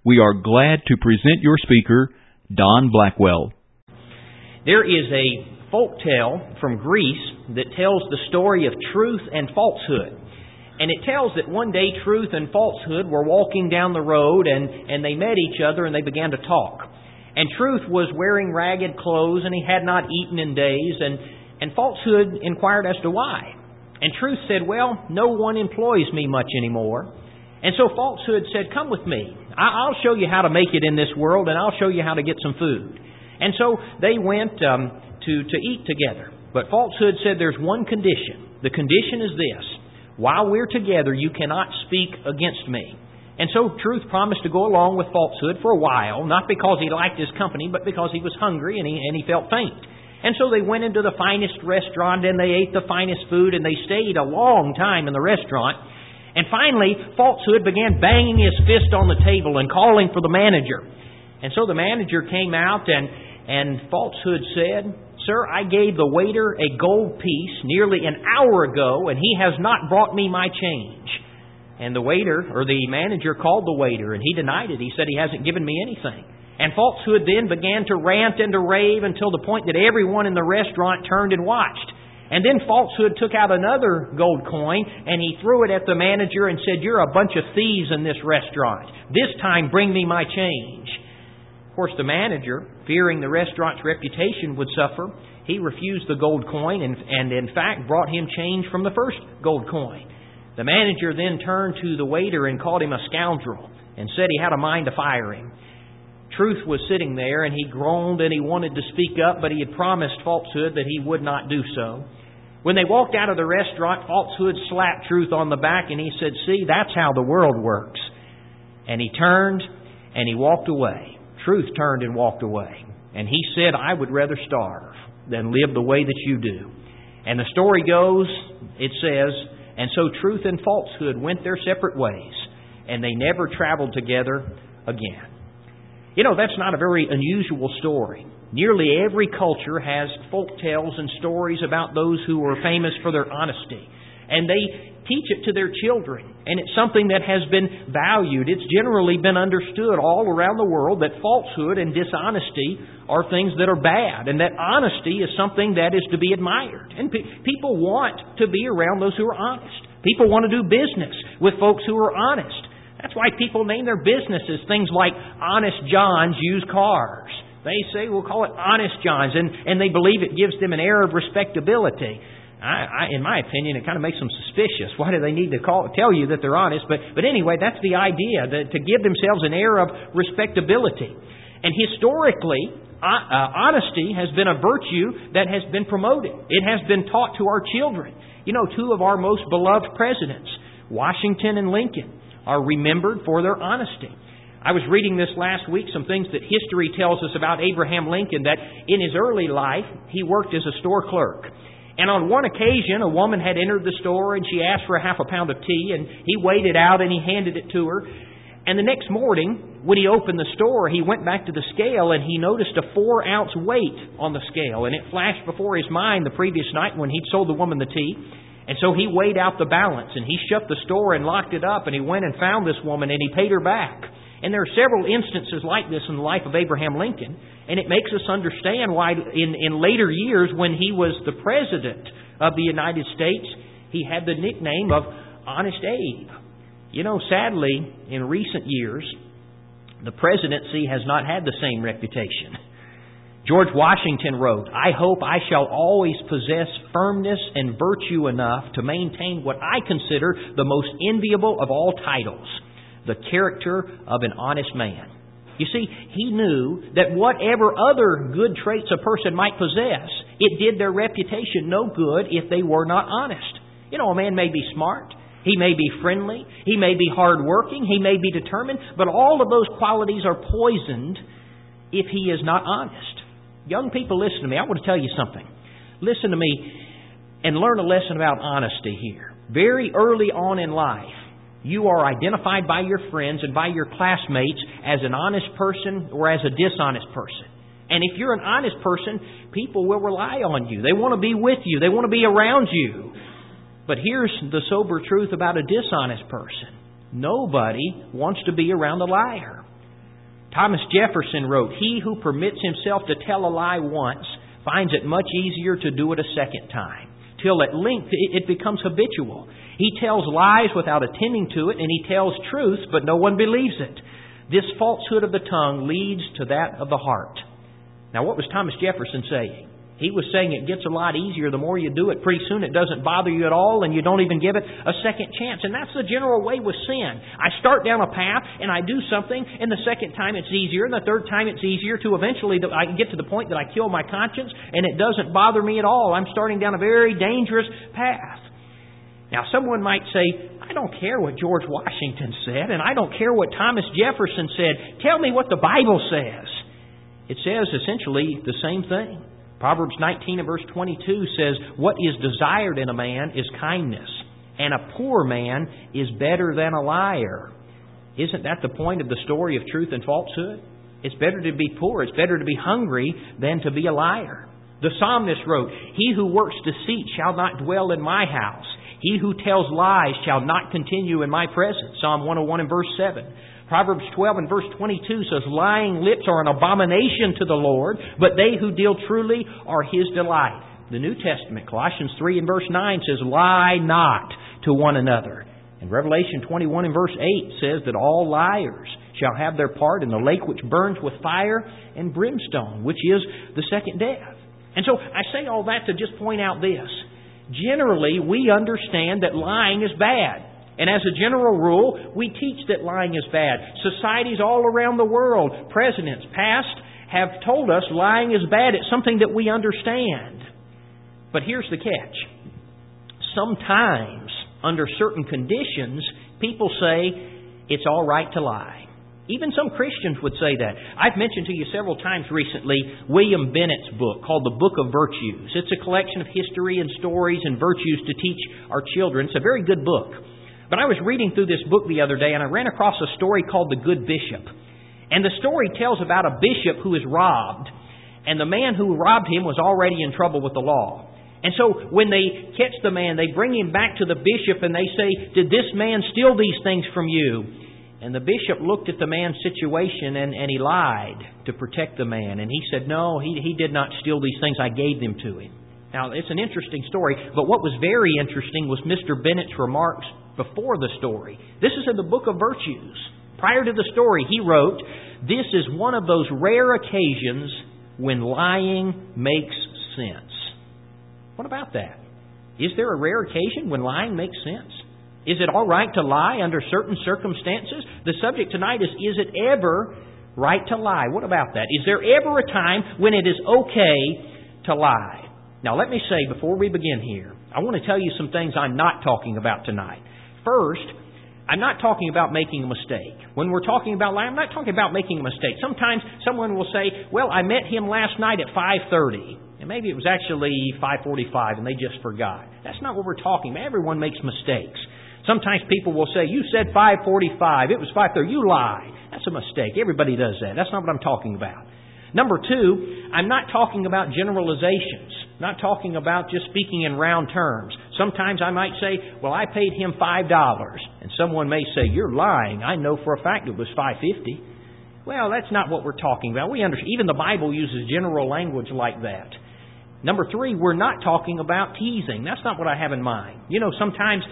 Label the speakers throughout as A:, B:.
A: We are glad to present your speaker, Don Blackwell.
B: There is a folk tale from Greece that tells the story of truth and falsehood. And it tells that one day truth and falsehood were walking down the road and they met each other and they began to talk. And truth was wearing ragged clothes and he had not eaten in days. And falsehood inquired as to why. And truth said, well, no one employs me much anymore. And so falsehood said, come with me. I'll show you how to make it in this world and I'll show you how to get some food. And so they went to eat together. But falsehood said there's one condition. The condition is this. While we're together, you cannot speak against me. And so truth promised to go along with falsehood for a while, not because he liked his company, but because he was hungry and he felt faint. And so they went into the finest restaurant and they ate the finest food and they stayed a long time in the restaurant. And finally, falsehood began banging his fist on the table and calling for the manager. And so the manager came out and falsehood said, sir, I gave the waiter a gold piece nearly an hour ago and he has not brought me my change. And the waiter, or the manager, called the waiter and he denied it. He said he hasn't given me anything. And falsehood then began to rant and to rave until the point that everyone in the restaurant turned and watched. And then falsehood took out another gold coin and he threw it at the manager and said, you're a bunch of thieves in this restaurant. This time bring me my change. Of course, the manager, fearing the restaurant's reputation would suffer, he refused the gold coin and in fact brought him change from the first gold coin. The manager then turned to the waiter and called him a scoundrel and said he had a mind to fire him. Truth was sitting there and he groaned and he wanted to speak up, but he had promised falsehood that he would not do so. When they walked out of the restaurant, falsehood slapped truth on the back and he said, see, that's how the world works. And he turned and he walked away. Truth turned and walked away. And he said, I would rather starve than live the way that you do. And the story goes, it says, and so truth and falsehood went their separate ways, and they never traveled together again. You know, that's not a very unusual story. Nearly every culture has folk tales and stories about those who are famous for their honesty. And they teach it to their children. And it's something that has been valued. It's generally been understood all around the world that falsehood and dishonesty are things that are bad. And that honesty is something that is to be admired. And people want to be around those who are honest. People want to do business with folks who are honest. That's why people name their businesses things like Honest John's Used Cars. They say, we'll call it Honest John's, and they believe it gives them an air of respectability. In my opinion, it kind of makes them suspicious. Why do they need to tell you that they're honest? But anyway, that's the idea, to give themselves an air of respectability. And historically, honesty has been a virtue that has been promoted. It has been taught to our children. You know, two of our most beloved presidents, Washington and Lincoln, are remembered for their honesty. I was reading this last week, some things that history tells us about Abraham Lincoln, that in his early life, he worked as a store clerk. And on one occasion, a woman had entered the store and she asked for a half a pound of tea, and he weighed it out and he handed it to her. And the next morning, when he opened the store, he went back to the scale and he noticed a 4-ounce weight on the scale. And it flashed before his mind the previous night when he'd sold the woman the tea. And so he weighed out the balance and he shut the store and locked it up and he went and found this woman and he paid her back. And there are several instances like this in the life of Abraham Lincoln. And it makes us understand why in later years when he was the President of the United States, he had the nickname of Honest Abe. You know, sadly, in recent years, the presidency has not had the same reputation. George Washington wrote, I hope I shall always possess firmness and virtue enough to maintain what I consider the most enviable of all titles, the character of an honest man. You see, he knew that whatever other good traits a person might possess, it did their reputation no good if they were not honest. You know, a man may be smart, he may be friendly, he may be hardworking, he may be determined, but all of those qualities are poisoned if he is not honest. Young people, listen to me. I want to tell you something. Listen to me and learn a lesson about honesty here. Very early on in life, you are identified by your friends and by your classmates as an honest person or as a dishonest person. And if you're an honest person, people will rely on you. They want to be with you. They want to be around you. But here's the sober truth about a dishonest person. Nobody wants to be around a liar. Thomas Jefferson wrote, "He who permits himself to tell a lie once finds it much easier to do it a second time, till at length it becomes habitual. He tells lies without attending to it, and he tells truth, but no one believes it. This falsehood of the tongue leads to that of the heart." Now, what was Thomas Jefferson saying? He was saying it gets a lot easier the more you do it. Pretty soon it doesn't bother you at all, and you don't even give it a second chance. And that's the general way with sin. I start down a path, and I do something, and the second time it's easier, and the third time it's easier, to eventually I can get to the point that I kill my conscience, and it doesn't bother me at all. I'm starting down a very dangerous path. Now, someone might say, "I don't care what George Washington said, and I don't care what Thomas Jefferson said. Tell me what the Bible says." It says essentially the same thing. Proverbs 19 and verse 22 says, "What is desired in a man is kindness, and a poor man is better than a liar." Isn't that the point of the story of truth and falsehood? It's better to be poor, it's better to be hungry than to be a liar. The psalmist wrote, "He who works deceit shall not dwell in my house. He who tells lies shall not continue in my presence." Psalm 101 and verse 7. Proverbs 12 and verse 22 says, "Lying lips are an abomination to the Lord, but they who deal truly are His delight." The New Testament, Colossians 3 and verse 9 says, "Lie not to one another." And Revelation 21 and verse 8 says that all liars shall have their part in the lake which burns with fire and brimstone, which is the second death. And so I say all that to just point out this. Generally, we understand that lying is bad. And as a general rule, we teach that lying is bad. Societies all around the world, presidents past, have told us lying is bad. It's something that we understand. But here's the catch. Sometimes, under certain conditions, people say it's all right to lie. Even some Christians would say that. I've mentioned to you several times recently William Bennett's book called The Book of Virtues. It's a collection of history and stories and virtues to teach our children. It's a very good book. But I was reading through this book the other day and I ran across a story called The Good Bishop. And the story tells about a bishop who is robbed. And the man who robbed him was already in trouble with the law. And so when they catch the man, they bring him back to the bishop and they say, "Did this man steal these things from you?" And the bishop looked at the man's situation and he lied to protect the man. And he said, "No, he did not steal these things. I gave them to him." Now, it's an interesting story, but what was very interesting was Mr. Bennett's remarks before the story. This is in the Book of Virtues. Prior to the story, he wrote, "This is one of those rare occasions when lying makes sense." What about that? Is there a rare occasion when lying makes sense? Is it all right to lie under certain circumstances? The subject tonight is it ever right to lie? What about that? Is there ever a time when it is okay to lie? Now, let me say before we begin here, I want to tell you some things I'm not talking about tonight. First, I'm not talking about making a mistake. When we're talking about lying, I'm not talking about making a mistake. Sometimes someone will say, "Well, I met him last night at 5:30. And maybe it was actually 5:45 and they just forgot." That's not what we're talking about. Everyone makes mistakes. Sometimes people will say, "You said 5:45. It was 5:30. You lie." That's a mistake. Everybody does that. That's not what I'm talking about. Number two, I'm not talking about generalizations. Not talking about just speaking in round terms. Sometimes I might say, "Well, I paid him $5. And someone may say, "You're lying. I know for a fact it was $5.50. Well, that's not what we're talking about. We understand. Even the Bible uses general language like that. Number three, we're not talking about teasing. That's not what I have in mind. You know, sometimes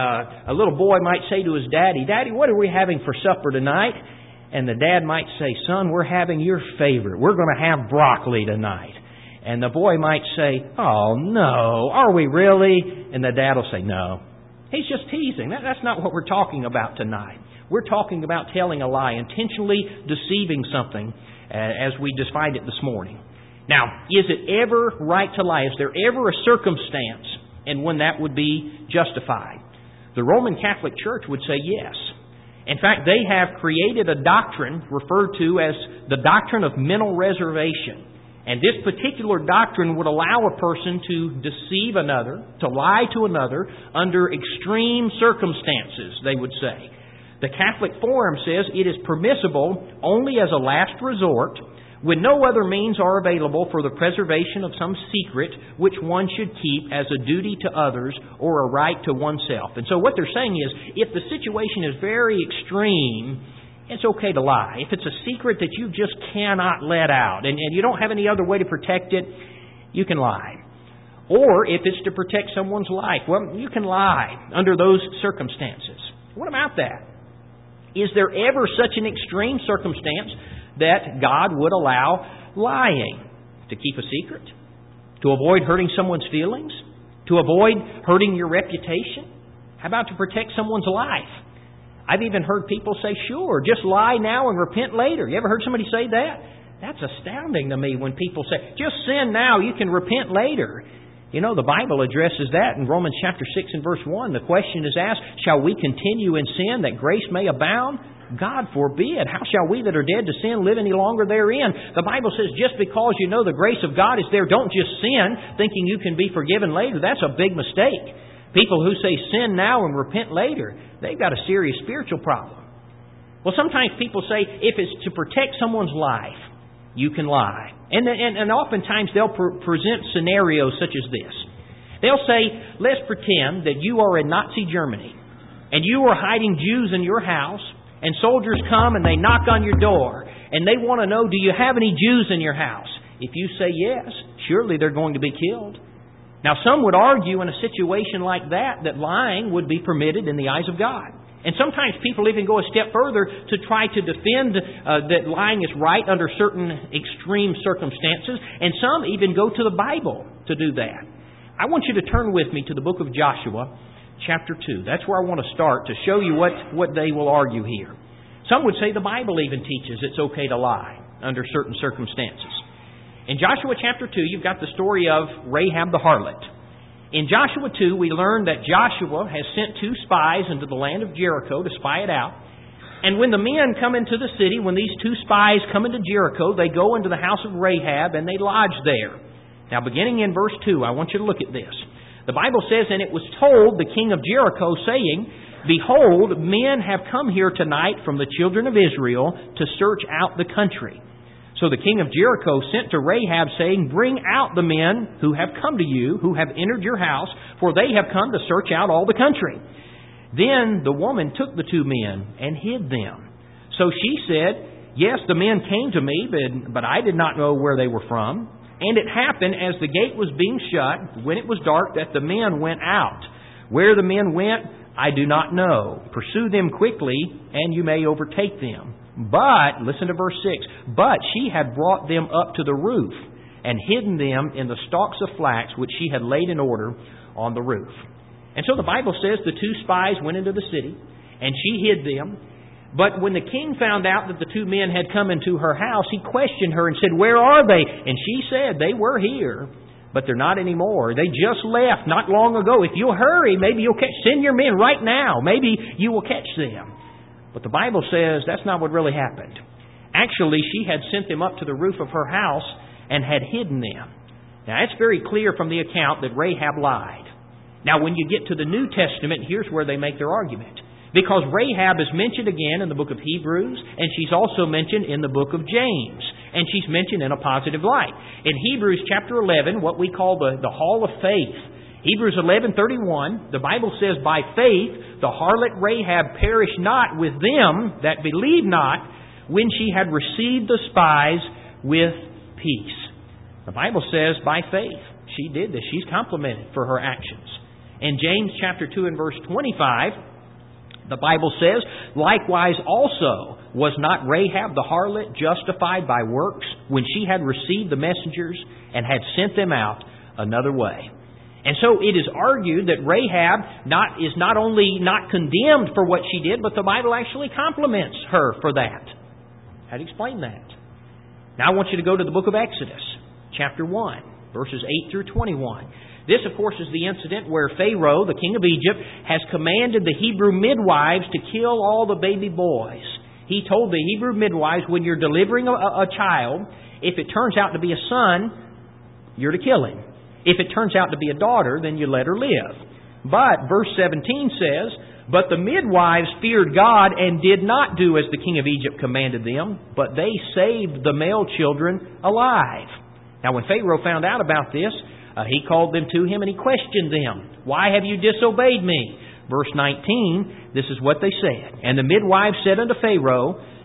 B: a little boy might say to his daddy, "Daddy, what are we having for supper tonight?" And the dad might say, "Son, we're having your favorite. We're going to have broccoli tonight." And the boy might say, "Oh, no, are we really?" And the dad will say, "No." He's just teasing. That's not what we're talking about tonight. We're talking about telling a lie, intentionally deceiving something, as we defined it this morning. Now, is it ever right to lie? Is there ever a circumstance and when that would be justified? The Roman Catholic Church would say yes. In fact, they have created a doctrine referred to as the doctrine of mental reservation. And this particular doctrine would allow a person to deceive another, to lie to another, under extreme circumstances, they would say. The Catholic Forum says it is permissible only as a last resort when no other means are available for the preservation of some secret which one should keep as a duty to others or a right to oneself. And so what they're saying is, if the situation is very extreme, it's okay to lie. If it's a secret that you just cannot let out and you don't have any other way to protect it, you can lie. Or if it's to protect someone's life, well, you can lie under those circumstances. What about that? Is there ever such an extreme circumstance that God would allow lying? To keep a secret? To avoid hurting someone's feelings? To avoid hurting your reputation? How about to protect someone's life? I've even heard people say, sure, just lie now and repent later. You ever heard somebody say that? That's astounding to me when people say, just sin now, you can repent later. You know, the Bible addresses that in Romans chapter 6 and verse 1. The question is asked, shall we continue in sin that grace may abound? God forbid. How shall we that are dead to sin live any longer therein? The Bible says just because you know the grace of God is there, don't just sin thinking you can be forgiven later. That's a big mistake. People who say sin now and repent later, they've got a serious spiritual problem. Well, sometimes people say if it's to protect someone's life, you can lie. And oftentimes they'll present scenarios such as this. They'll say, let's pretend that you are in Nazi Germany and you are hiding Jews in your house, and soldiers come and they knock on your door and they want to know, do you have any Jews in your house? If you say yes, surely they're going to be killed. Now, some would argue in a situation like that lying would be permitted in the eyes of God. And sometimes people even go a step further to try to defend that lying is right under certain extreme circumstances. And some even go to the Bible to do that. I want you to turn with me to the book of Joshua, chapter 2. That's where I want to start to show you what they will argue here. Some would say the Bible even teaches it's okay to lie under certain circumstances. In Joshua chapter 2, you've got the story of Rahab the harlot. In Joshua 2, we learn that Joshua has sent 2 spies into the land of Jericho to spy it out. And when the men come into the city, when these 2 spies come into Jericho, they go into the house of Rahab and they lodge there. Now, beginning in verse 2, I want you to look at this. The Bible says, and it was told the king of Jericho, saying, behold, men have come here tonight from the children of Israel to search out the country. So the king of Jericho sent to Rahab, saying, bring out the men who have come to you, who have entered your house, for they have come to search out all the country. Then the woman took the 2 men and hid them. So she said, yes, the men came to me, but I did not know where they were from. And it happened, as the gate was being shut, when it was dark, that the men went out. Where the men went, I do not know. Pursue them quickly, and you may overtake them. But, listen to verse 6, but she had brought them up to the roof and hidden them in the stalks of flax which she had laid in order on the roof. And so the Bible says the 2 spies went into the city and she hid them. But when the king found out that the 2 men had come into her house, he questioned her and said, where are they? And she said, they were here, but they're not anymore. They just left not long ago. If you'll hurry, maybe you'll send your men right now. Maybe you will catch them. But the Bible says that's not what really happened. Actually, she had sent them up to the roof of her house and had hidden them. Now, it's very clear from the account that Rahab lied. Now, when you get to the New Testament, here's where they make their argument. Because Rahab is mentioned again in the book of Hebrews, and she's also mentioned in the book of James. And she's mentioned in a positive light. In Hebrews chapter 11, what we call the Hall of Faith, Hebrews 11:31, the Bible says, by faith the harlot Rahab perished not with them that believe not, when she had received the spies with peace. The Bible says by faith she did this. She's complimented for her actions. In James chapter 2 and verse 25, the Bible says, likewise also was not Rahab the harlot justified by works when she had received the messengers and had sent them out another way. And so it is argued that Rahab is not only not condemned for what she did, but the Bible actually compliments her for that. How do you explain that? Now I want you to go to the book of Exodus, chapter 1, verses 8 through 21. This, of course, is the incident where Pharaoh, the king of Egypt, has commanded the Hebrew midwives to kill all the baby boys. He told the Hebrew midwives, when you're delivering a child, if it turns out to be a son, you're to kill him. If it turns out to be a daughter, then you let her live. But verse 17 says, but the midwives feared God and did not do as the king of Egypt commanded them, but they saved the male children alive. Now when Pharaoh found out about this, he called them to him and he questioned them. Why have you disobeyed me? Verse 19, this is what they said. And the midwives said unto Pharaoh,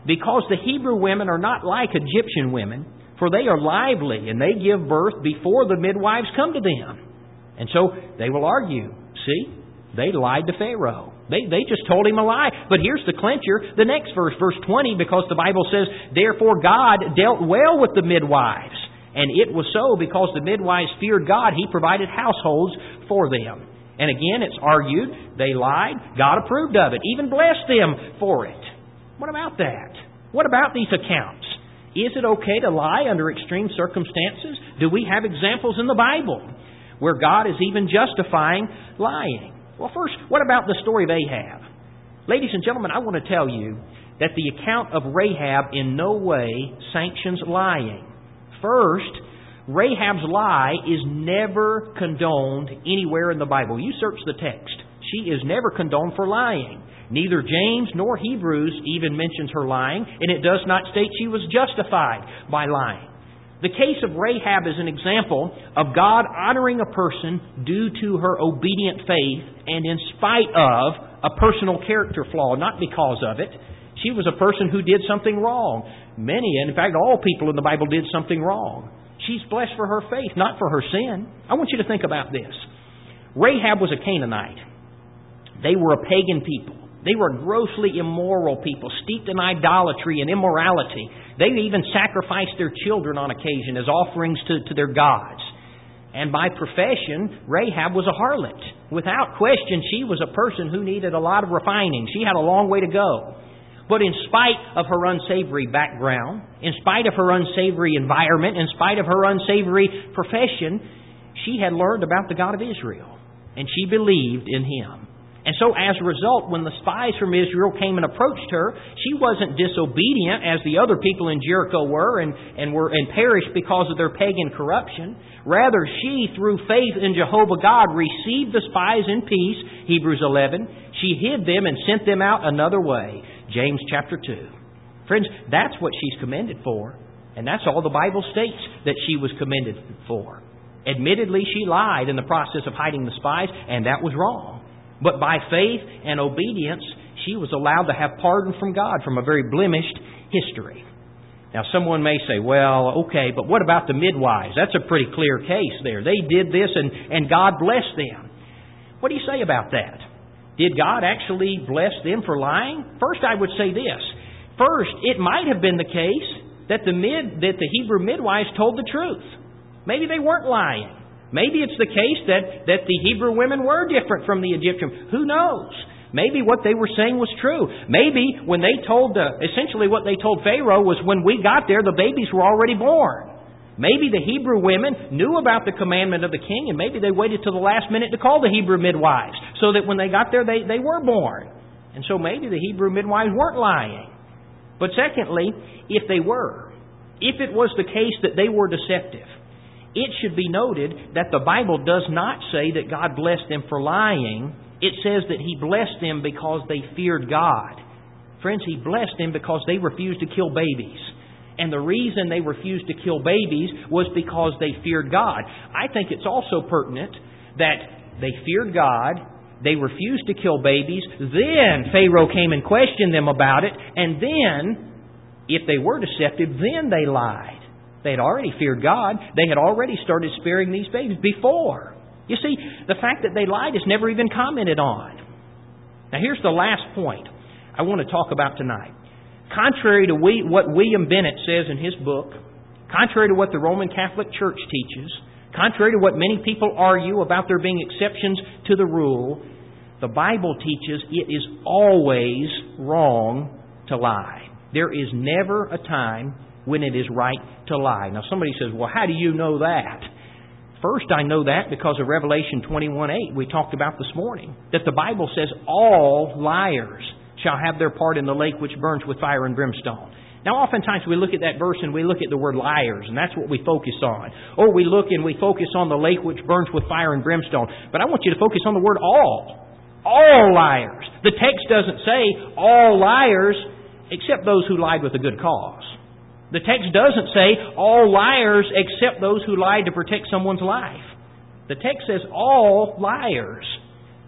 B: because the Hebrew women are not like Egyptian women, for they are lively and they give birth before the midwives come to them. And so they will argue, see, they lied to Pharaoh. They just told him a lie. But here's the clincher, the next verse, verse 20, because the Bible says, therefore God dealt well with the midwives. And it was so because the midwives feared God, He provided households for them. And again, it's argued, they lied, God approved of it, even blessed them for it. What about that? What about these accounts? Is it okay to lie under extreme circumstances? Do we have examples in the Bible where God is even justifying lying? Well, first, what about the story of Ahab? Ladies and gentlemen, I want to tell you that the account of Rahab in no way sanctions lying. First, Rahab's lie is never condoned anywhere in the Bible. You search the text. She is never condoned for lying. Neither James nor Hebrews even mentions her lying, and it does not state she was justified by lying. The case of Rahab is an example of God honoring a person due to her obedient faith and in spite of a personal character flaw, not because of it. She was a person who did something wrong. Many, and in fact all people in the Bible did something wrong. She's blessed for her faith, not for her sin. I want you to think about this. Rahab was a Canaanite. They were a pagan people. They were grossly immoral people, steeped in idolatry and immorality. They even sacrificed their children on occasion as offerings to their gods. And by profession, Rahab was a harlot. Without question, she was a person who needed a lot of refining. She had a long way to go. But in spite of her unsavory background, in spite of her unsavory environment, in spite of her unsavory profession, she had learned about the God of Israel. And she believed in Him. And so as a result, when the spies from Israel came and approached her, she wasn't disobedient as the other people in Jericho were and perished because of their pagan corruption. Rather, she, through faith in Jehovah God, received the spies in peace, Hebrews 11. She hid them and sent them out another way, James chapter 2. Friends, that's what she's commended for. And that's all the Bible states that she was commended for. Admittedly, she lied in the process of hiding the spies, and that was wrong. But by faith and obedience, she was allowed to have pardon from God from a very blemished history. Now, someone may say, well, okay, but what about the midwives? That's a pretty clear case there. They did this and God blessed them. What do you say about that? Did God actually bless them for lying? First, I would say this. First, it might have been the case that the Hebrew midwives told the truth. Maybe they weren't lying. Maybe it's the case that the Hebrew women were different from the Egyptian. Who knows? Maybe what they were saying was true. Maybe when they told, essentially what they told Pharaoh was when we got there, the babies were already born. Maybe the Hebrew women knew about the commandment of the king, and maybe they waited till the last minute to call the Hebrew midwives, so that when they got there, they were born. And so maybe the Hebrew midwives weren't lying. But secondly, if they were, if it was the case that they were deceptive, it should be noted that the Bible does not say that God blessed them for lying. It says that He blessed them because they feared God. Friends, He blessed them because they refused to kill babies. And the reason they refused to kill babies was because they feared God. I think it's also pertinent that they feared God, they refused to kill babies, then Pharaoh came and questioned them about it, and then, if they were deceptive, then they lied. They had already feared God. They had already started sparing these babies before. You see, the fact that they lied is never even commented on. Now here's the last point I want to talk about tonight. Contrary to what William Bennett says in his book, contrary to what the Roman Catholic Church teaches, contrary to what many people argue about there being exceptions to the rule, the Bible teaches it is always wrong to lie. There is never a time when it is right to lie. Now somebody says, well, how do you know that? First, I know that because of Revelation 21:8 we talked about this morning, that the Bible says all liars shall have their part in the lake which burns with fire and brimstone. Now oftentimes we look at that verse and we look at the word liars, and that's what we focus on. Or we look and we focus on the lake which burns with fire and brimstone. But I want you to focus on the word all. All liars. The text doesn't say all liars except those who lied with a good cause. The text doesn't say all liars except those who lied to protect someone's life. The text says all liars.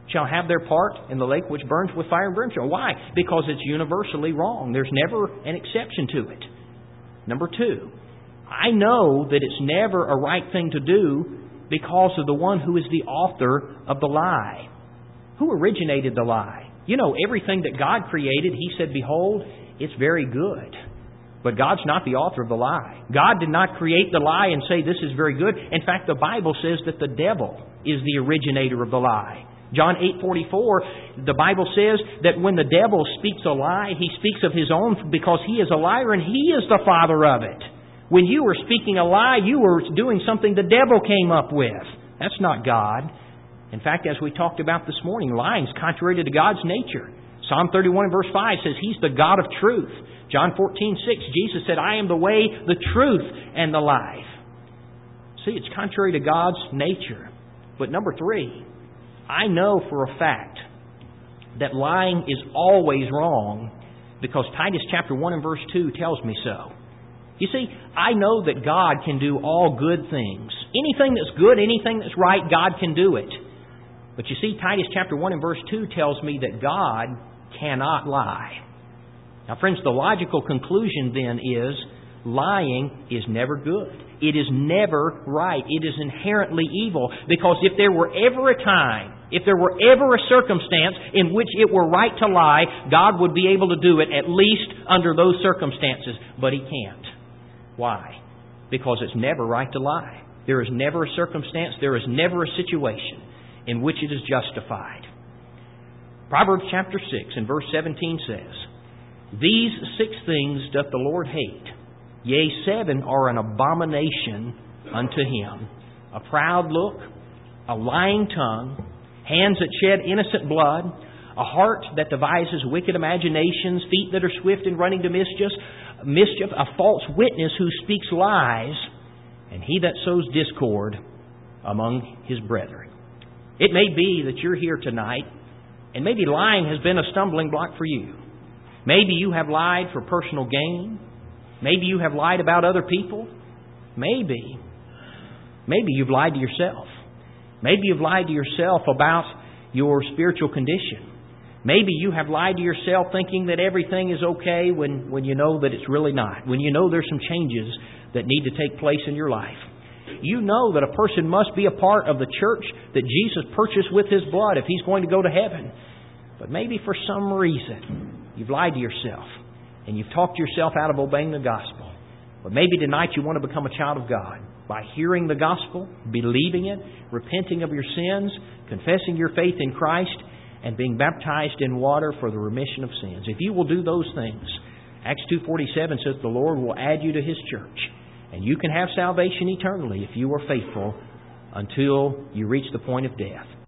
B: shall have their part in the lake which burns with fire and brimstone. Why? Because it's universally wrong. There's never an exception to it. Number 2, I know that it's never a right thing to do because of the one who is the author of the lie. Who originated the lie? You know, everything that God created, He said, behold, it's very good. But God's not the author of the lie. God did not create the lie and say this is very good. In fact, the Bible says that the devil is the originator of the lie. John 8:44, the Bible says that when the devil speaks a lie, he speaks of his own because he is a liar and he is the father of it. When you were speaking a lie, you were doing something the devil came up with. That's not God. In fact, as we talked about this morning, lying is contrary to God's nature. Psalm 31 verse 5 says He's the God of truth. John 14:6, Jesus said, I am the way, the truth, and the life. See, it's contrary to God's nature. But number 3, I know for a fact that lying is always wrong because Titus chapter 1 and verse 2 tells me so. You see, I know that God can do all good things. Anything that's good, anything that's right, God can do it. But you see, Titus chapter 1 and verse 2 tells me that God cannot lie. Now, friends, the logical conclusion then is lying is never good. It is never right. It is inherently evil. Because if there were ever a time, if there were ever a circumstance in which it were right to lie, God would be able to do it at least under those circumstances. But He can't. Why? Because it's never right to lie. There is never a circumstance, there is never a situation in which it is justified. Proverbs chapter 6 and verse 17 says, These 6 things doth the Lord hate. Yea, 7 are an abomination unto Him. A proud look, a lying tongue, hands that shed innocent blood, a heart that devises wicked imaginations, feet that are swift in running to mischief, a false witness who speaks lies, and he that sows discord among his brethren. It may be that you're here tonight, and maybe lying has been a stumbling block for you. Maybe you have lied for personal gain. Maybe you have lied about other people. Maybe you've lied to yourself. Maybe you've lied to yourself about your spiritual condition. Maybe you have lied to yourself thinking that everything is okay when you know that it's really not. When you know there's some changes that need to take place in your life. You know that a person must be a part of the church that Jesus purchased with His blood if he's going to go to heaven. But maybe for some reason you've lied to yourself and you've talked yourself out of obeying the gospel. But maybe tonight you want to become a child of God by hearing the gospel, believing it, repenting of your sins, confessing your faith in Christ, and being baptized in water for the remission of sins. If you will do those things, Acts 2:47 says the Lord will add you to His church. And you can have salvation eternally if you are faithful until you reach the point of death.